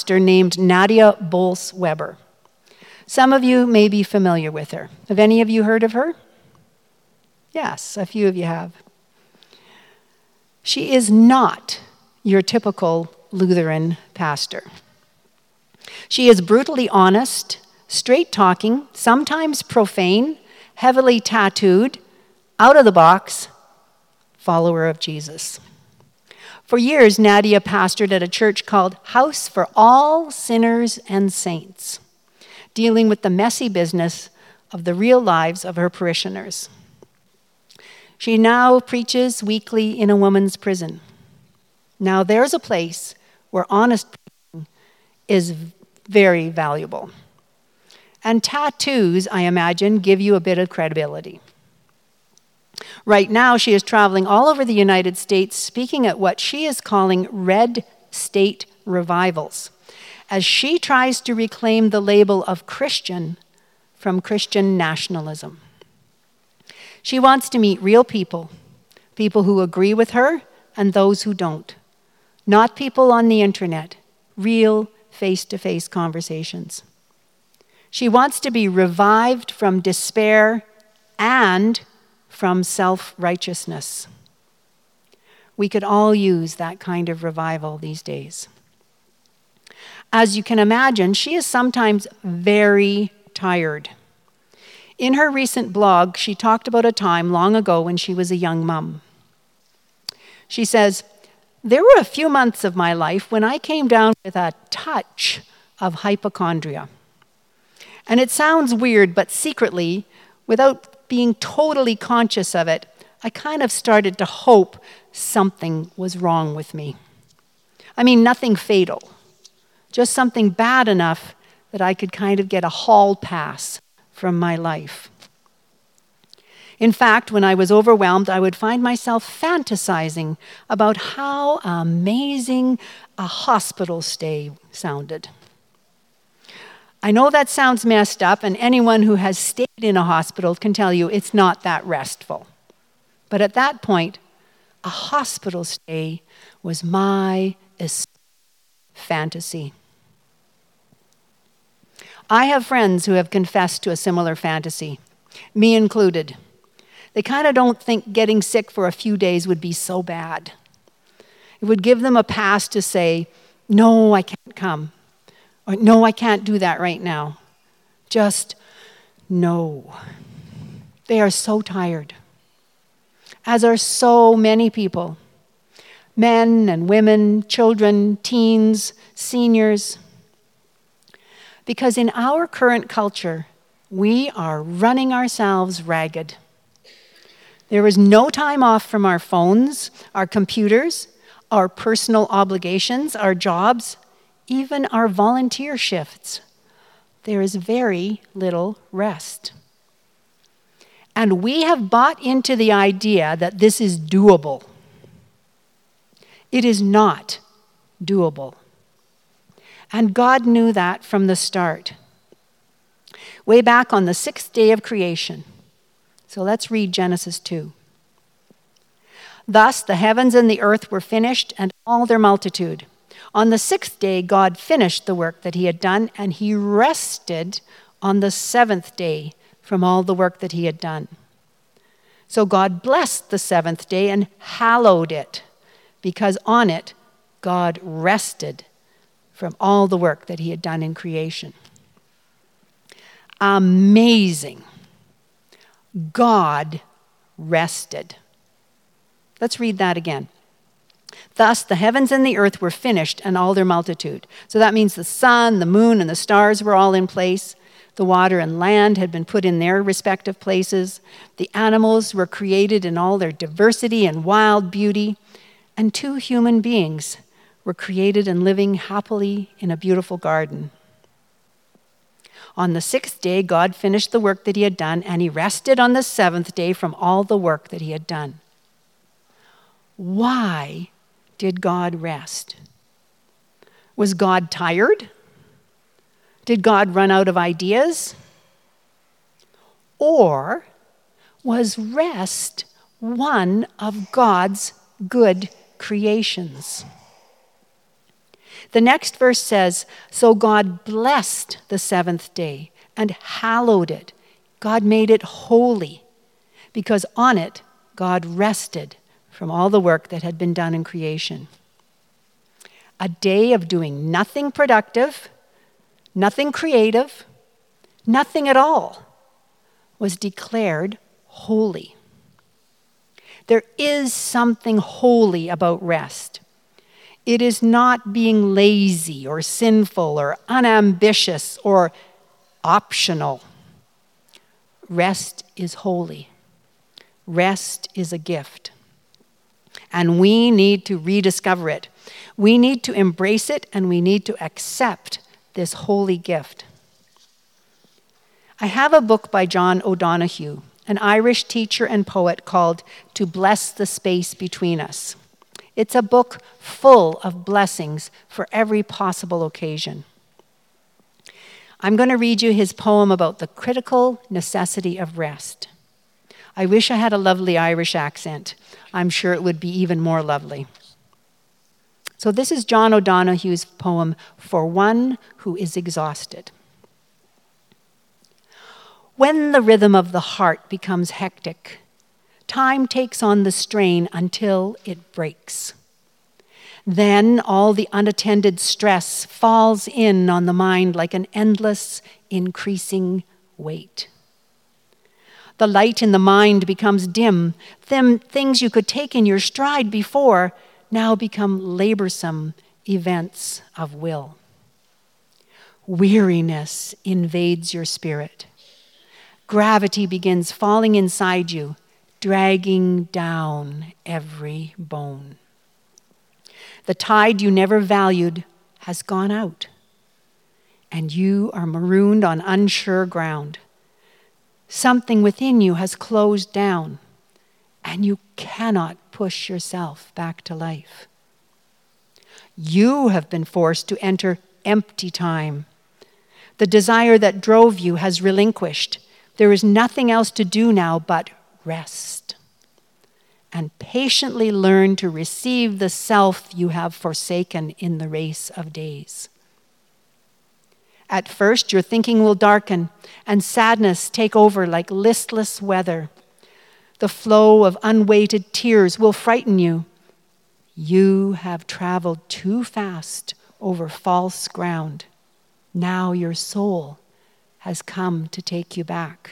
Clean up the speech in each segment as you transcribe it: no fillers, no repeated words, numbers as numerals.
pastor named Nadia Bolz-Weber. Some of you may be familiar with her. Have any of you heard of her? Yes, a few of you have. She is not your typical Lutheran pastor. She is brutally honest, straight-talking, sometimes profane, heavily tattooed, out of the box, follower of Jesus. For years, Nadia pastored at a church called House for All Sinners and Saints, dealing with the messy business of the real lives of her parishioners. She now preaches weekly in a woman's prison. Now, there's a place where honest preaching is very valuable. And tattoos, I imagine, give you a bit of credibility. Right now, she is traveling all over the United States, speaking at what she is calling red state revivals, as she tries to reclaim the label of Christian from Christian nationalism. She wants to meet real people, people who agree with her and those who don't, not people on the internet, real face-to-face conversations. She wants to be revived from despair and from self-righteousness. We could all use that kind of revival these days. As you can imagine, she is sometimes very tired. In her recent blog, she talked about a time long ago when she was a young mom. She says, "There were a few months of my life when I came down with a touch of hypochondria. And it sounds weird, but secretly, without being totally conscious of it, I kind of started to hope something was wrong with me. I mean, nothing fatal, just something bad enough that I could kind of get a hall pass from my life. In fact, when I was overwhelmed, I would find myself fantasizing about how amazing a hospital stay sounded. I know that sounds messed up, and anyone who has stayed in a hospital can tell you it's not that restful. But at that point, a hospital stay was my fantasy." I have friends who have confessed to a similar fantasy, me included. They kind of don't think getting sick for a few days would be so bad. It would give them a pass to say, "No, I can't come." Or, "No, I can't do that right now." Just no. They are so tired, as are so many people. Men and women, children, teens, seniors. Because in our current culture, we are running ourselves ragged. There is no time off from our phones, our computers, our personal obligations, our jobs, even our volunteer shifts. There is very little rest. And we have bought into the idea that this is doable. It is not doable. And God knew that from the start. Way back on the 6th day of creation. So let's read Genesis 2. "Thus the heavens and the earth were finished, and all their multitude. On the 6th day, God finished the work that he had done, and he rested on the 7th day from all the work that he had done. So God blessed the 7th day and hallowed it, because on it God rested from all the work that he had done in creation." Amazing. God rested. Let's read that again. "Thus the heavens and the earth were finished, and all their multitude." So that means the sun, the moon, and the stars were all in place. The water and land had been put in their respective places. The animals were created in all their diversity and wild beauty. And 2 human beings were created and living happily in a beautiful garden. On the 6th day, God finished the work that he had done, and he rested on the 7th day from all the work that he had done. Why did God rest? Was God tired? Did God run out of ideas? Or was rest one of God's good creations? The next verse says, so God blessed the seventh day and hallowed it. God made it holy because on it God rested from all the work that had been done in creation. A day of doing nothing productive, nothing creative, nothing at all was declared holy. There is something holy about rest. It is not being lazy or sinful or unambitious or optional. Rest is holy. Rest is a gift. And we need to rediscover it. We need to embrace it, and we need to accept this holy gift. I have a book by John O'Donohue, an Irish teacher and poet, called To Bless the Space Between Us. It's a book full of blessings for every possible occasion. I'm going to read you his poem about the critical necessity of rest. I wish I had a lovely Irish accent. I'm sure it would be even more lovely. So this is John O'Donohue's poem, For One Who is Exhausted. When the rhythm of the heart becomes hectic, time takes on the strain until it breaks. Then all the unattended stress falls in on the mind like an endless, increasing weight. The light in the mind becomes dim. Things you could take in your stride before now become laborsome events of will. Weariness invades your spirit. Gravity begins falling inside you, dragging down every bone. The tide you never valued has gone out, and you are marooned on unsure ground. Something within you has closed down, and you cannot push yourself back to life. You have been forced to enter empty time. The desire that drove you has relinquished. There is nothing else to do now but rest and patiently learn to receive the self you have forsaken in the race of days. At first, your thinking will darken and sadness take over like listless weather. The flow of unweighted tears will frighten you. You have traveled too fast over false ground. Now your soul has come to take you back.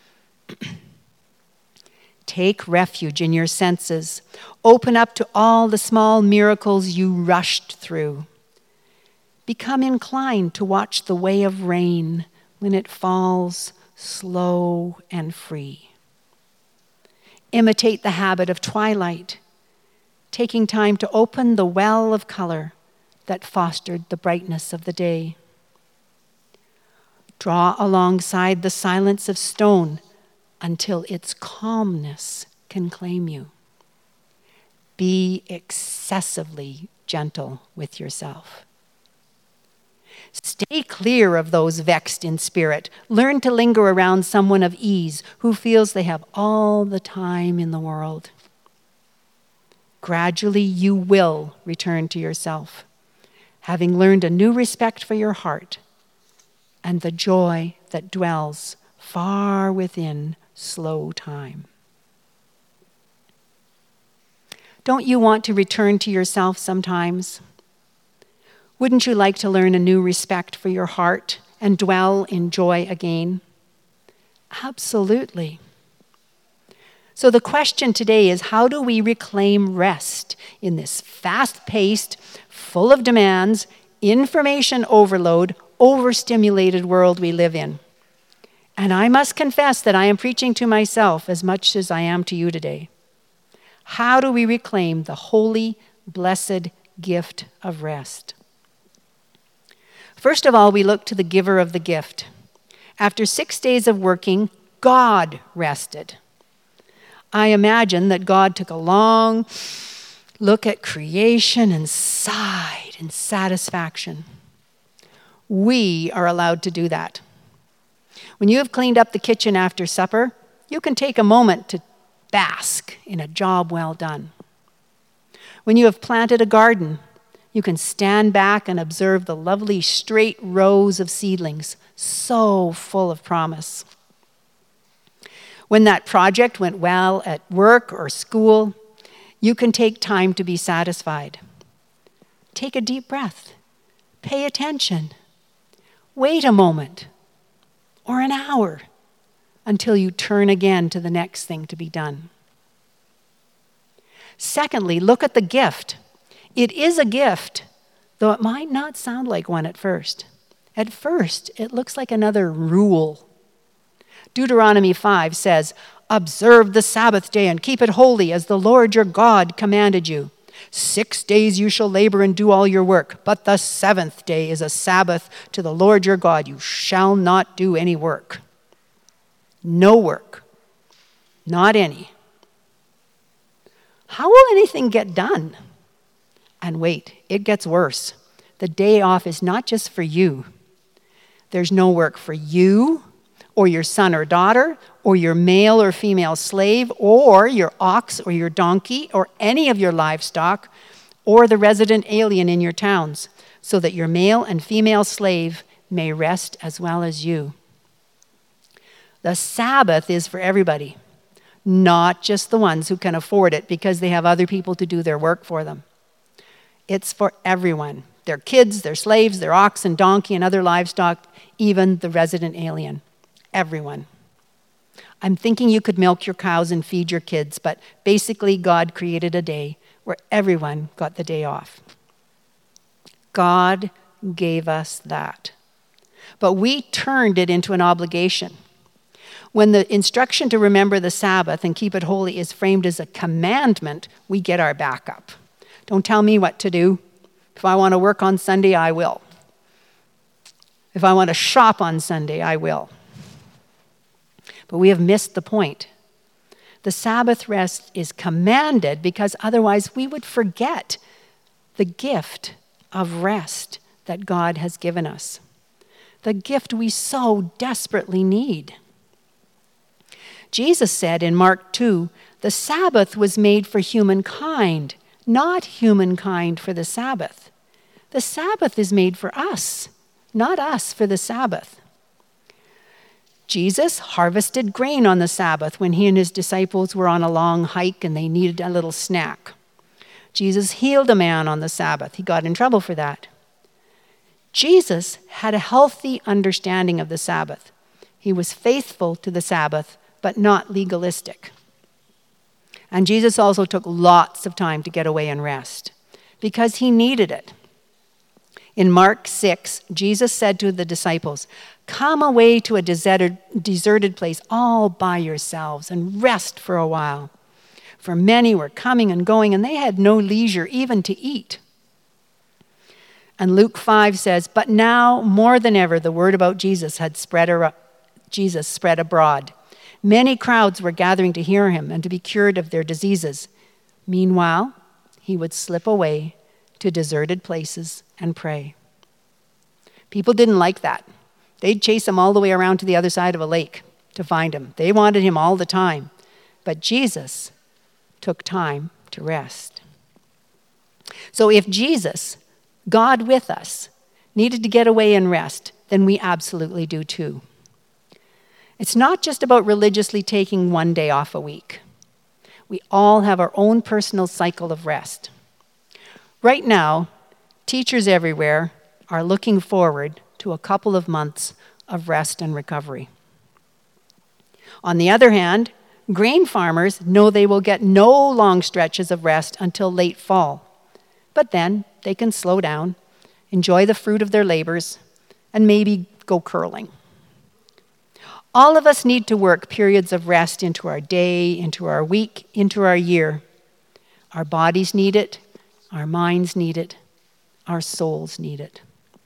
Take refuge in your senses. Open up to all the small miracles you rushed through. Become inclined to watch the way of rain when it falls slow and free. Imitate the habit of twilight, taking time to open the well of color that fostered the brightness of the day. Draw alongside the silence of stone until its calmness can claim you. Be excessively gentle with yourself. Stay clear of those vexed in spirit. Learn to linger around someone of ease who feels they have all the time in the world. Gradually, you will return to yourself, having learned a new respect for your heart and the joy that dwells far within slow time. Don't you want to return to yourself sometimes? Wouldn't you like to learn a new respect for your heart and dwell in joy again? Absolutely. So the question today is, how do we reclaim rest in this fast-paced, full of demands, information overload, overstimulated world we live in? And I must confess that I am preaching to myself as much as I am to you today. How do we reclaim the holy, blessed gift of rest? First of all, we look to the giver of the gift. After 6 days of working, God rested. I imagine that God took a long look at creation and sighed in satisfaction. We are allowed to do that. When you have cleaned up the kitchen after supper, you can take a moment to bask in a job well done. When you have planted a garden, You can stand back and observe the lovely straight rows of seedlings, so full of promise. When that project went well at work or school, you can take time to be satisfied. Take a deep breath. Pay attention. Wait a moment or an hour until you turn again to the next thing to be done. Secondly, look at the gift. It is a gift, though it might not sound like one at first. At first, it looks like another rule. Deuteronomy 5 says, "Observe the Sabbath day and keep it holy as the Lord your God commanded you. 6 days you shall labor and do all your work, but the seventh day is a Sabbath to the Lord your God. You shall not do any work." No work. Not any. How will anything get done? And wait, it gets worse. The day off is not just for you. There's no work for you, or your son or daughter, or your male or female slave, or your ox or your donkey, or any of your livestock, or the resident alien in your towns, so that your male and female slave may rest as well as you. The Sabbath is for everybody, not just the ones who can afford it because they have other people to do their work for them. It's for everyone. Their kids, their slaves, their ox and donkey and other livestock, even the resident alien. Everyone. I'm thinking you could milk your cows and feed your kids, but basically God created a day where everyone got the day off. God gave us that. But we turned it into an obligation. When the instruction to remember the Sabbath and keep it holy is framed as a commandment, we get our back up. Don't tell me what to do. If I want to work on Sunday, I will. If I want to shop on Sunday, I will. But we have missed the point. The Sabbath rest is commanded because otherwise we would forget the gift of rest that God has given us. The gift we so desperately need. Jesus said in Mark 2, the Sabbath was made for humankind, not humankind for the Sabbath. The Sabbath is made for us, not us for the Sabbath. Jesus harvested grain on the Sabbath when he and his disciples were on a long hike and they needed a little snack. Jesus healed a man on the Sabbath. He got in trouble for that. Jesus had a healthy understanding of the Sabbath. He was faithful to the Sabbath, but not legalistic. And Jesus also took lots of time to get away and rest because he needed it. In Mark 6, Jesus said to the disciples, "Come away to a deserted place all by yourselves and rest for a while." For many were coming and going, and they had no leisure even to eat. And Luke 5 says, "But now, more than ever, the word about Jesus spread abroad. Many crowds were gathering to hear him and to be cured of their diseases. Meanwhile, he would slip away to deserted places and pray." People didn't like that. They'd chase him all the way around to the other side of a lake to find him. They wanted him all the time. But Jesus took time to rest. So if Jesus, God with us, needed to get away and rest, then we absolutely do too. It's not just about religiously taking one day off a week. We all have our own personal cycle of rest. Right now, teachers everywhere are looking forward to a couple of months of rest and recovery. On the other hand, grain farmers know they will get no long stretches of rest until late fall. But then they can slow down, enjoy the fruit of their labors, and maybe go curling. All of us need to work periods of rest into our day, into our week, into our year. Our bodies need it, our minds need it, our souls need it.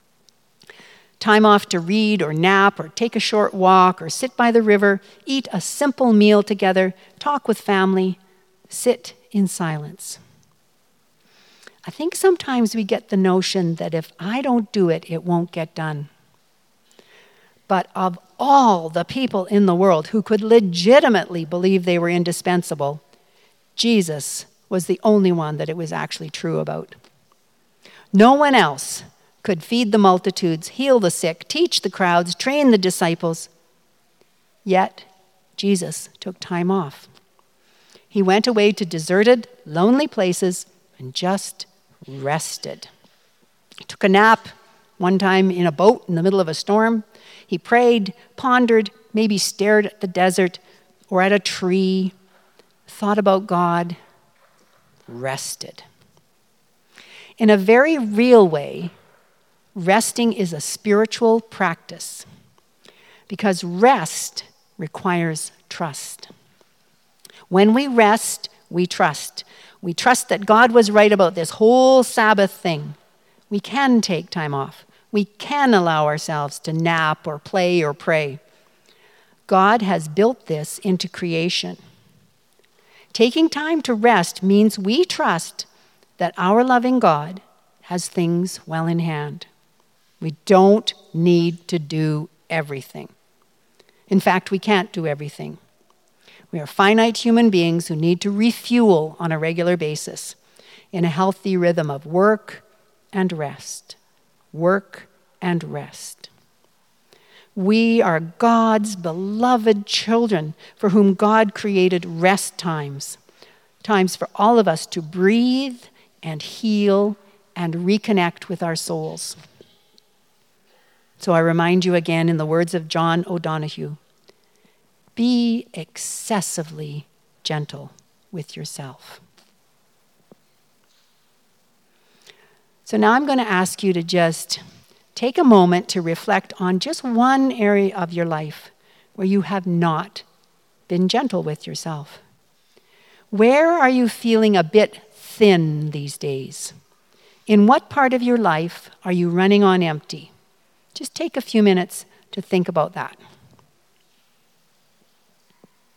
Time off to read or nap or take a short walk or sit by the river, eat a simple meal together, talk with family, sit in silence. I think sometimes we get the notion that if I don't do it, it won't get done. But of all the people in the world who could legitimately believe they were indispensable, Jesus was the only one that it was actually true about. No one else could feed the multitudes, heal the sick, teach the crowds, train the disciples. Yet, Jesus took time off. He went away to deserted, lonely places and just rested. He took a nap one time in a boat in the middle of a storm. He prayed, pondered, maybe stared at the desert or at a tree, thought about God, rested. In a very real way, resting is a spiritual practice because rest requires trust. When we rest, we trust. We trust that God was right about this whole Sabbath thing. We can take time off. We can allow ourselves to nap or play or pray. God has built this into creation. Taking time to rest means we trust that our loving God has things well in hand. We don't need to do everything. In fact, we can't do everything. We are finite human beings who need to refuel on a regular basis in a healthy rhythm of work and rest. Work and rest. We are God's beloved children for whom God created rest times. Times for all of us to breathe and heal and reconnect with our souls. So I remind you again in the words of John O'Donohue, be excessively gentle with yourself. So now I'm going to ask you to just take a moment to reflect on just one area of your life where you have not been gentle with yourself. Where are you feeling a bit thin these days? In what part of your life are you running on empty? Just take a few minutes to think about that.